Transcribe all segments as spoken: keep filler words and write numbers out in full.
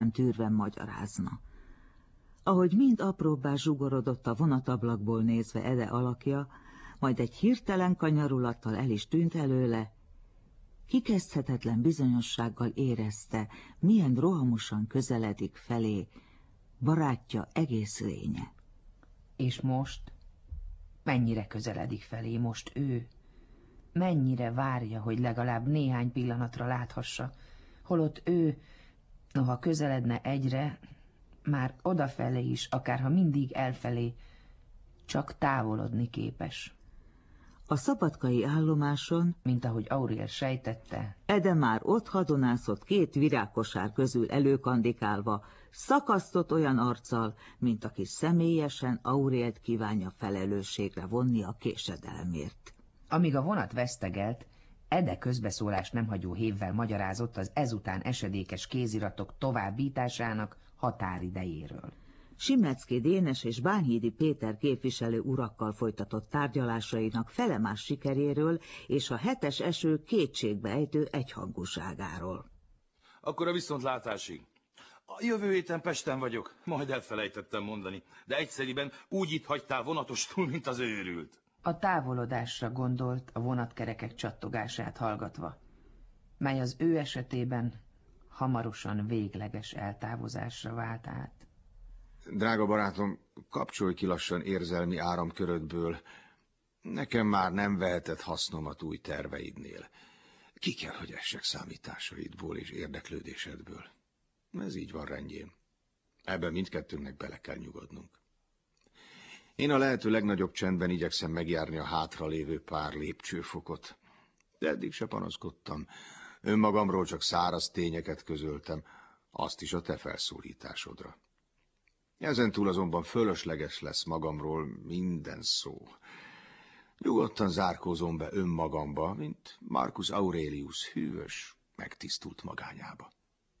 után tűrve magyarázna. Ahogy mind apróbbá zsugorodott a vonatablakból nézve Ede alakja, majd egy hirtelen kanyarulattal el is tűnt előle, kikezdhetetlen bizonyossággal érezte, milyen rohamosan közeledik felé barátja egész lénye. És most? Mennyire közeledik felé most ő? Mennyire várja, hogy legalább néhány pillanatra láthassa, holott ő, noha közeledne egyre, már odafelé is, akárha mindig elfelé, csak távolodni képes. A szabadkai állomáson, mint ahogy Auriel sejtette, Ede már ott hadonászott két virágkosár közül előkandikálva, szakasztott olyan arccal, mint aki személyesen Aurielt kívánja felelősségre vonni a késedelemért. Amíg a vonat vesztegelt, Ede közbeszólást nem hagyó hévvel magyarázott az ezután esedékes kéziratok továbbításának határidejéről. Simecki Dénes és Bánhídi Péter képviselő urakkal folytatott tárgyalásainak felemás sikeréről és a hetes eső kétségbe ejtő egyhangúságáról. Akkor a viszontlátásig. A jövő héten Pesten vagyok, majd elfelejtettem mondani, de egyszeriben úgy itt hagytál vonatostul, mint az őrült. A távolodásra gondolt a vonatkerekek csattogását hallgatva, mely az ő esetében hamarosan végleges eltávozásra vált át. Drága barátom, kapcsolj ki lassan érzelmi áramkörödből. Nekem már nem vehetett hasznomat új terveidnél. Ki kell, hogy essek számításaidból és érdeklődésedből. Ez így van rendjén. Ebben mindkettőnknek bele kell nyugodnunk. Én a lehető legnagyobb csendben igyekszem megjárni a hátralévő pár lépcsőfokot. De eddig se panaszkodtam. Önmagamról csak száraz tényeket közöltem, azt is a te felszólításodra. Ezentúl azonban fölösleges lesz magamról minden szó. Nyugodtan zárkózom be önmagamba, mint Marcus Aurelius hűvös, megtisztult magányába.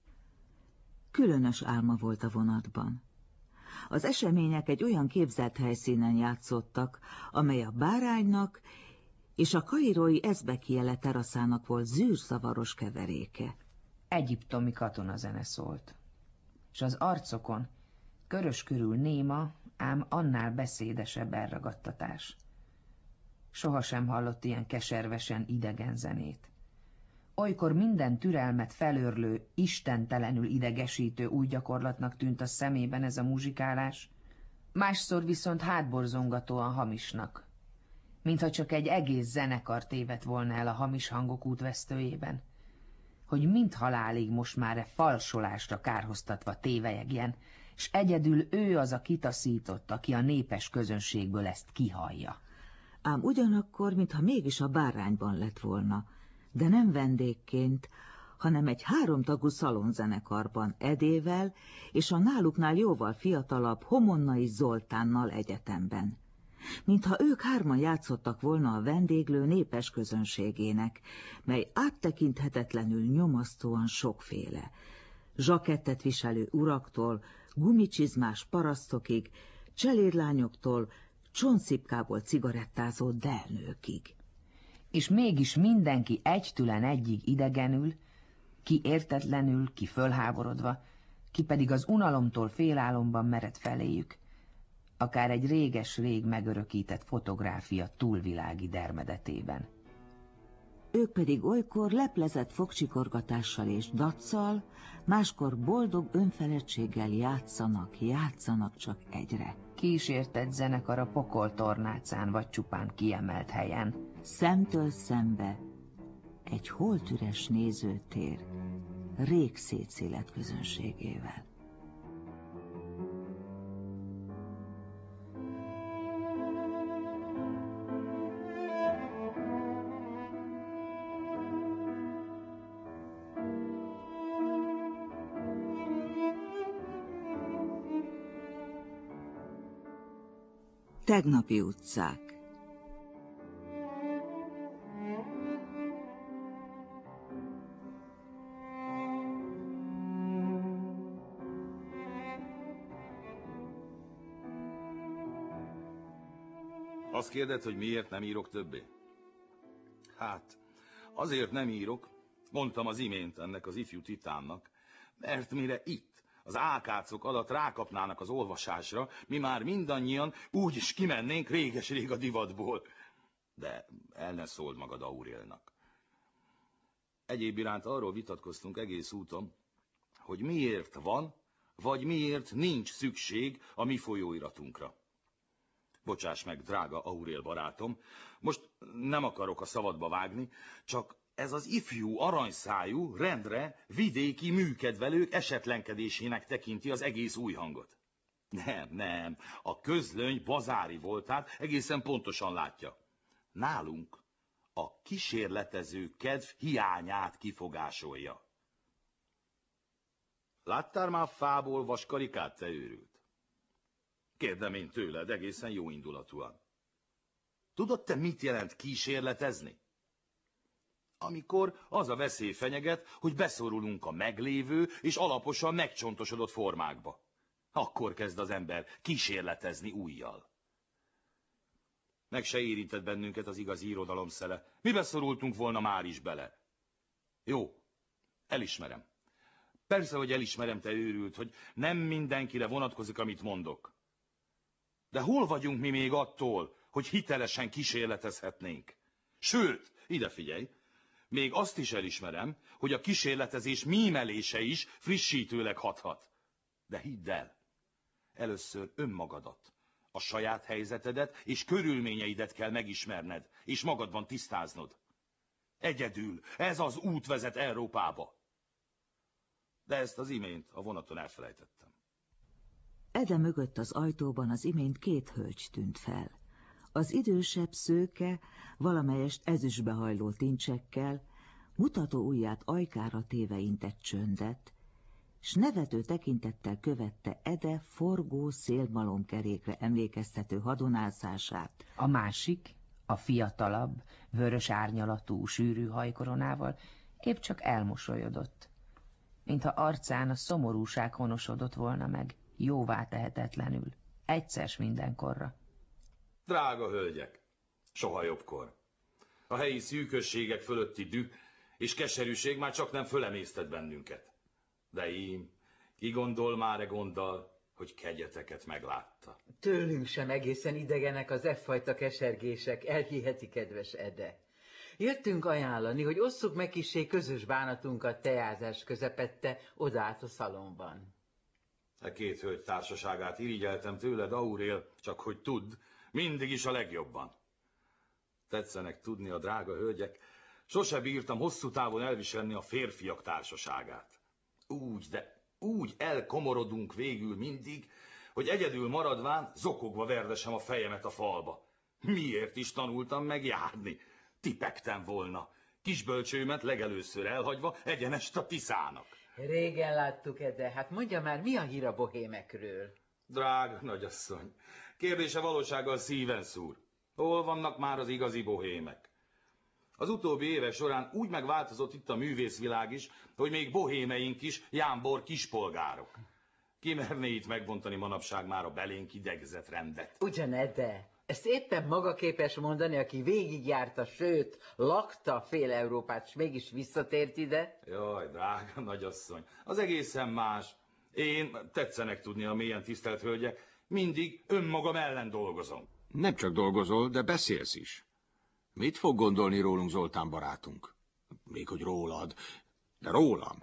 Különös álma volt a vonatban. Az események egy olyan képzelt helyszínen játszottak, amely a Báránynak és a kairói Ezbekiele teraszának volt zűrzavaros keveréke. Egyiptomi katonazene szólt, és az arcokon körös körül néma, ám annál beszédesebb elragadtatás. Sohasem hallott ilyen keservesen idegen zenét. Olykor minden türelmet felőrlő, istentelenül idegesítő új gyakorlatnak tűnt a szemében ez a muzsikálás, másszor viszont hátborzongatóan hamisnak, mintha csak egy egész zenekar tévedt volna el a hamis hangok útvesztőjében, hogy mind halálig most már e falsolásra kárhoztatva tévejegjen, s egyedül ő az a kitaszított, aki a népes közönségből ezt kihallja. Ám ugyanakkor, mintha mégis a Bárányban lett volna, de nem vendégként, hanem egy háromtagú szalonzenekarban Edével és a náluknál jóval fiatalabb Homonnai Zoltánnal egyetemben. Mintha ők hárman játszottak volna a vendéglő népes közönségének, mely áttekinthetetlenül nyomasztóan sokféle. Zsakettet viselő uraktól, gumicsizmás parasztokig, cselédlányoktól, csontszipkából cigarettázó delnőkig. És mégis mindenki egytülen egyig idegenül, ki értetlenül, ki fölháborodva, ki pedig az unalomtól félálomban mered feléjük, akár egy réges-rég megörökített fotográfia túlvilági dermedetében. Ők pedig olykor leplezett fogcsikorgatással és daccal, máskor boldog önfeledtséggel játszanak, játszanak csak egyre. Kísértett zenekar a pokol tornácán vagy csupán kiemelt helyen. Szemtől szembe egy holtüres nézőtér rég szétszélet közönségével. Tegnapi utcák. Azt kérded, hogy miért nem írok többé? Hát, azért nem írok, mondtam az imént ennek az ifjú titánnak, mert mire itt, Az ákácok alatt rákapnának az olvasásra, mi már mindannyian úgy is kimennénk réges-rég a divatból. De el ne szóld magad Aurélnak. Egyéb iránt arról vitatkoztunk egész úton, hogy miért van, vagy miért nincs szükség a mi folyóiratunkra. Bocsáss meg, drága Aurél barátom, most nem akarok a szavadba vágni, csak ez az ifjú, aranyszájú, rendre vidéki műkedvelők esetlenkedésének tekinti az egész új hangot. Nem, nem, a közlöny bazári voltát egészen pontosan látja. Nálunk a kísérletező kedv hiányát kifogásolja. Láttál már fából vaskarikát, te őrült? Kérdem én tőled egészen jó indulatúan. Tudod te, mit jelent kísérletezni? Amikor az a veszély fenyeget, hogy beszorulunk a meglévő és alaposan megcsontosodott formákba. Akkor kezd az ember kísérletezni újjal. Meg se érintett bennünket az igazi irodalom szele. Mi beszorultunk volna már is bele. Jó, elismerem. Persze, hogy elismerem, te őrült, hogy nem mindenkire vonatkozik, amit mondok. De hol vagyunk mi még attól, hogy hitelesen kísérletezhetnénk? Sőt, ide figyelj, még azt is elismerem, hogy a kísérletezés mímelése is frissítőleg hathat. De hidd el, először önmagadat, a saját helyzetedet és körülményeidet kell megismerned, és magadban tisztáznod. Egyedül, ez az út vezet Európába. De ezt az imént a vonaton elfelejtettem. Ede mögött az ajtóban az imént két hölgy tűnt fel. Az idősebb szőke, valamelyest ezüstbe hajló tincsekkel, mutató ujját ajkára téve intett csöndet, s nevető tekintettel követte Ede forgó szélmalomkerékre emlékeztető hadonászását. A másik, a fiatalabb, vörös árnyalatú, sűrű hajkoronával épp csak elmosolyodott, mintha arcán a szomorúság honosodott volna meg, jóvá tehetetlenül, egyszer s mindenkorra. Drága hölgyek, soha jobbkor. A helyi szűkösségek fölötti düh és keserűség már csak nem fölemésztett bennünket. De ím, ki gondol már e gonddal, hogy kegyeteket meglátta? Tőlünk sem egészen idegenek az effajta kesergések, elhiheti, kedves Ede. Jöttünk ajánlani, hogy osszuk meg kissé közös bánatunkat teázás közepette, odaállt a szalomban. E két hölgy társaságát irigyeltem tőled, Aurél, csak hogy tudd, mindig is a legjobban. Tetszenek tudni a drága hölgyek, sose bírtam hosszú távon elviselni a férfiak társaságát. Úgy, de úgy elkomorodunk végül mindig, hogy egyedül maradván zokogva verdesem a fejemet a falba. Miért is tanultam meg járni? Tipegtem volna. Kisbölcsőmet legelőször elhagyva egyenest a Tiszának. Régen láttuk, Ede, hát mondja már, mi a hír a bohémekről? Drága nagyasszony, kérdése valósággal szíven szúr. Hol vannak már az igazi bohémek? Az utóbbi évek során úgy megváltozott itt a művészvilág is, hogy még bohémeink is jámbor kispolgárok. Ki merné itt megbontani manapság már a belénk idegzett rendet? Ugyan, Ede, ezt éppen maga képes mondani, aki végigjárta, sőt, lakta fél Európát, s mégis visszatért ide? Jaj, drága nagyasszony, az egészen más. Én, tetszenek tudni a mélyen tisztelt hölgyek, mindig önmagam ellen dolgozom. Nem csak dolgozol, de beszélsz is. Mit fog gondolni rólunk Zoltán barátunk? Még hogy rólad, de rólam.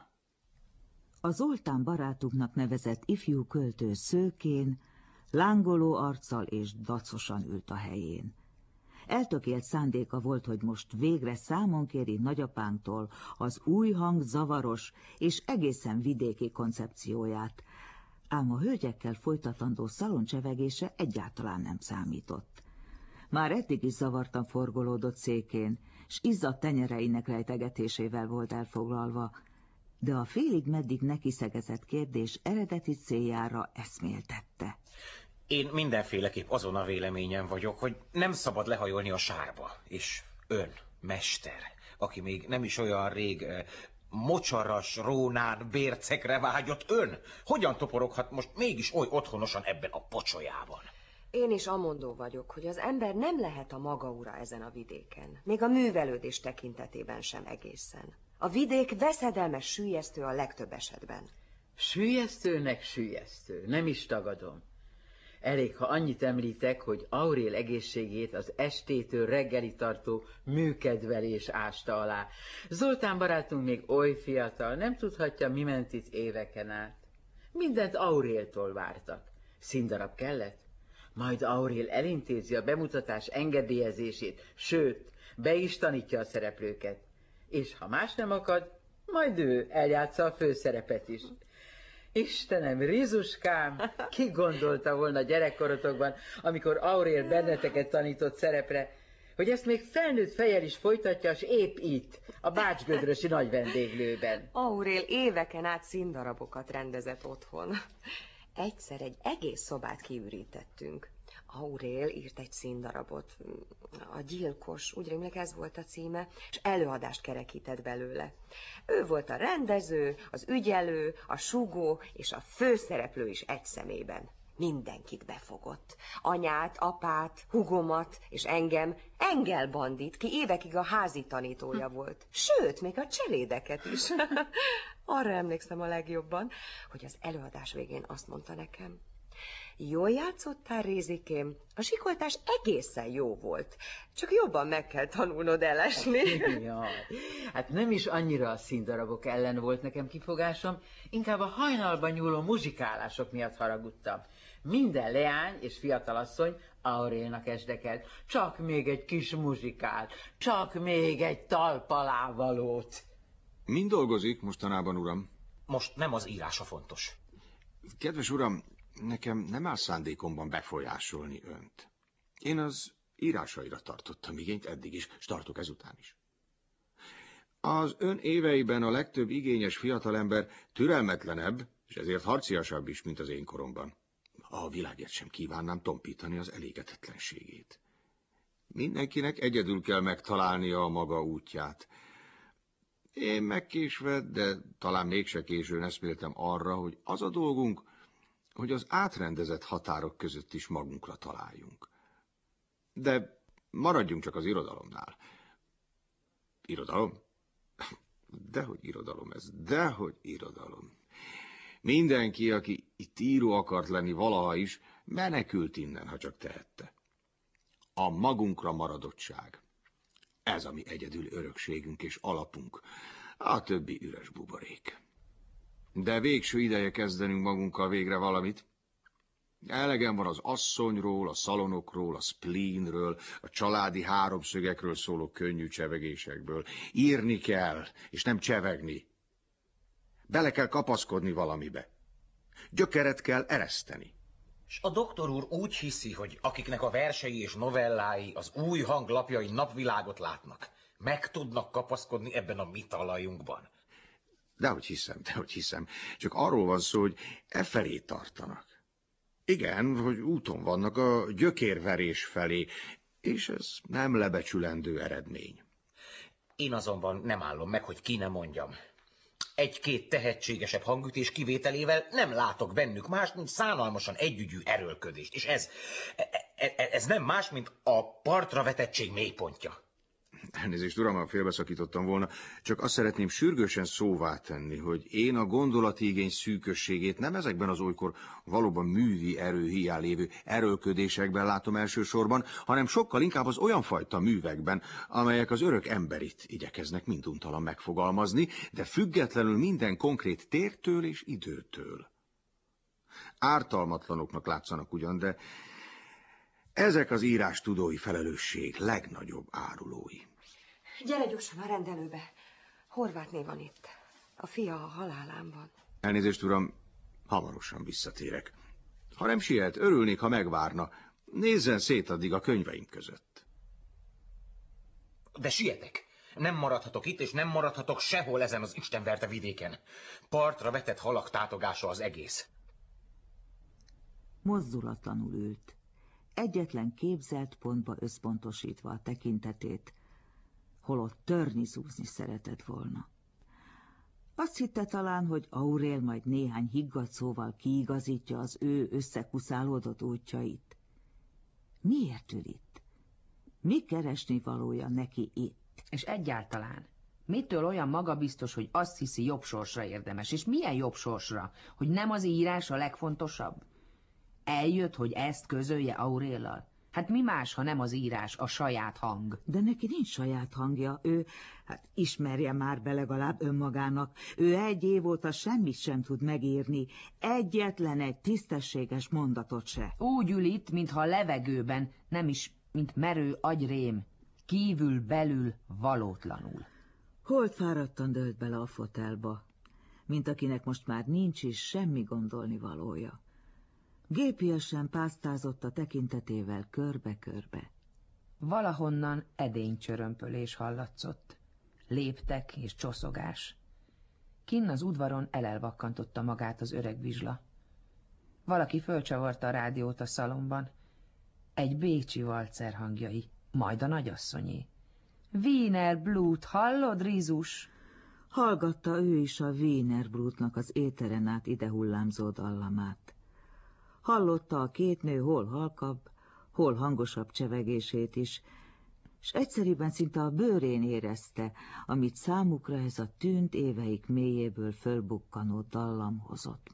A Zoltán barátuknak nevezett ifjú költő szőkén, lángoló arccal és dacosan ült a helyén. Eltökélt szándéka volt, hogy most végre számon kéri nagyapánktól az új hang zavaros és egészen vidéki koncepcióját, ám a hölgyekkel folytatandó szaloncsevegése egyáltalán nem számított. Már eddig is zavartan forgolódott székén, s izzadt tenyereinek rejtegetésével volt elfoglalva, de a félig meddig nekiszegezett kérdés eredeti céljára eszméltette. Én mindenféleképp azon a véleményen vagyok, hogy nem szabad lehajolni a sárba, és ön, mester, aki még nem is olyan rég mocsaras, rónán, bércekre vágyott, ön hogyan toporoghat most mégis oly otthonosan ebben a pocsolyában? Én is amondó vagyok, hogy az ember nem lehet a maga ura ezen a vidéken, még a művelődés tekintetében sem egészen. A vidék veszedelmes, süllyesztő a legtöbb esetben. Süllyesztőnek süllyesztő, nem is tagadom. Elég, ha annyit említek, hogy Aurél egészségét az estétől reggeli tartó műkedvelés ásta alá. Zoltán barátunk még oly fiatal, nem tudhatja, mi ment itt éveken át. Mindent Auréltól vártak. Színdarab kellett? Majd Aurél elintézi a bemutatás engedélyezését, sőt, be is tanítja a szereplőket. És ha más nem akad, majd ő eljátsza a főszerepet is. Istenem, Rizuskám, ki gondolta volna gyerekkorotokban, amikor Aurél benneteket tanított szerepre, hogy ezt még felnőtt fejjel is folytatja, s épp itt, a Bács-Gödrösi nagy vendéglőben. Aurél éveken át színdarabokat rendezett otthon. Egyszer egy egész szobát kiürítettünk. Aurél írt egy színdarabot, a gyilkos, úgy rémlik ez volt a címe, és előadást kerekített belőle. Ő volt a rendező, az ügyelő, a sugó és a főszereplő is egy szemében. Mindenkit befogott. Anyát, apát, hugomat és engem, Engel Bandit, ki évekig a házi tanítója volt. Sőt, még a cselédeket is. Arra emlékszem a legjobban, hogy az előadás végén azt mondta nekem: jól játszottál, Rézikém, a sikoltás egészen jó volt, csak jobban meg kell tanulnod elesni. Jaj, hát nem is annyira a színdarabok ellen volt nekem kifogásom, inkább a hajnalban nyúló muzsikálások miatt haragudtam. Minden leány és fiatalasszony Aurélnak esdekelt. Csak még egy kis muzsikál, csak még egy talpalávalót. Mind dolgozik mostanában, uram? Most nem az írása fontos. Kedves uram, nekem nem áll szándékomban befolyásolni önt. Én az írásaira tartottam igényt eddig is, és tartok ezután is. Az ön éveiben a legtöbb igényes fiatalember türelmetlenebb, és ezért harciasabb is, mint az én koromban. A világért sem kívánnám tompítani az elégetetlenségét. Mindenkinek egyedül kell megtalálnia a maga útját. Én megkésve, de talán mégse későn eszméltem arra, hogy az a dolgunk, hogy az átrendezett határok között is magunkra találjunk. De maradjunk csak az irodalomnál. Irodalom? Dehogy irodalom ez, dehogy irodalom. Mindenki, aki itt író akart lenni valaha is, menekült innen, ha csak tehette. A magunkra maradottság. Ez a mi egyedül örökségünk és alapunk. A többi üres buborék. De végső ideje kezdenünk magunkkal végre valamit. Elegem van az asszonyról, a szalonokról, a spleenről, a családi háromszögekről szóló könnyű csevegésekből. Írni kell, és nem csevegni. Bele kell kapaszkodni valamibe. Gyökeret kell ereszteni. És a doktor úr úgy hiszi, hogy akiknek a versei és novellái az új hanglapjai napvilágot látnak, meg tudnak kapaszkodni ebben a mi talajunkban. Dehogy hiszem, dehogy hiszem. Csak arról van szó, hogy e felé tartanak. Igen, hogy úton vannak a gyökérverés felé, és ez nem lebecsülendő eredmény. Én azonban nem állom meg, hogy ki ne mondjam. Egy-két tehetségesebb hangütés kivételével nem látok bennük más, mint szánalmasan együgyű erőlködést, és ez, ez, ez nem más, mint a partra vetettség mélypontja. Elnézést, uram, ha félbeszakítottam volna, csak azt szeretném sürgősen szóvá tenni, hogy én a gondolati igény szűkösségét nem ezekben az olykor valóban művi erő hiány lévő erőlködésekben látom elsősorban, hanem sokkal inkább az olyan fajta művekben, amelyek az örök emberit igyekeznek minduntalan megfogalmazni, de függetlenül minden konkrét tértől és időtől. Ártalmatlanoknak látszanak ugyan, de ezek az írás tudói felelősség legnagyobb árulói. Gyere gyorsan a rendelőbe. Horvátné van itt. A fia a halálán van. Elnézést, uram, hamarosan visszatérek. Ha nem siet, örülnék, ha megvárna. Nézzen szét addig a könyveink között. De sietek. Nem maradhatok itt, és nem maradhatok sehol ezen az istenverte vidéken. Partra vetett halak tátogása az egész. Mozdulatlanul ült. Egyetlen képzelt pontba összpontosítva a tekintetét, holott törni-zúzni szeretett volna. Azt hitte talán, hogy Aurél majd néhány higgadt szóval kiigazítja az ő összekuszálódott útjait. Miért ül itt? Mi keresni valója neki itt? És egyáltalán Mitől olyan magabiztos, hogy azt hiszi, jobb sorsra érdemes? És milyen jobb sorsra? Hogy nem az írás a legfontosabb? Eljött, hogy ezt közölje Auréllal? Hát mi más, ha nem az írás, a saját hang? De neki nincs saját hangja. Ő, hát ismerje már be legalább önmagának. Ő egy év óta semmit sem tud megírni. Egyetlen egy tisztességes mondatot se. Úgy ül itt, mintha a levegőben, nem is, mint merő agyrém. Kívül-belül valótlanul. Holdfáradtan dőlt bele a fotelba, mint akinek most már nincs is semmi gondolni valója. Gépiesen pásztázott a tekintetével körbe-körbe. Valahonnan edénycsörömpölés hallatszott. Léptek és csoszogás. Kinn az udvaron elelvakkantotta magát az öreg vizsla. Valaki fölcsavarta a rádiót a szalomban. Egy bécsi valcer hangjai, majd a nagyasszonyé. Wiener Blut, hallod, Rizus? Hallgatta ő is a Wiener Blutnak az éteren át ide hullámzó dallamát. Hallotta a két nő hol halkabb, hol hangosabb csevegését is, s egyszerűen szinte a bőrén érezte, amit számukra ez a tűnt éveik mélyéből fölbukkanó dallam hozott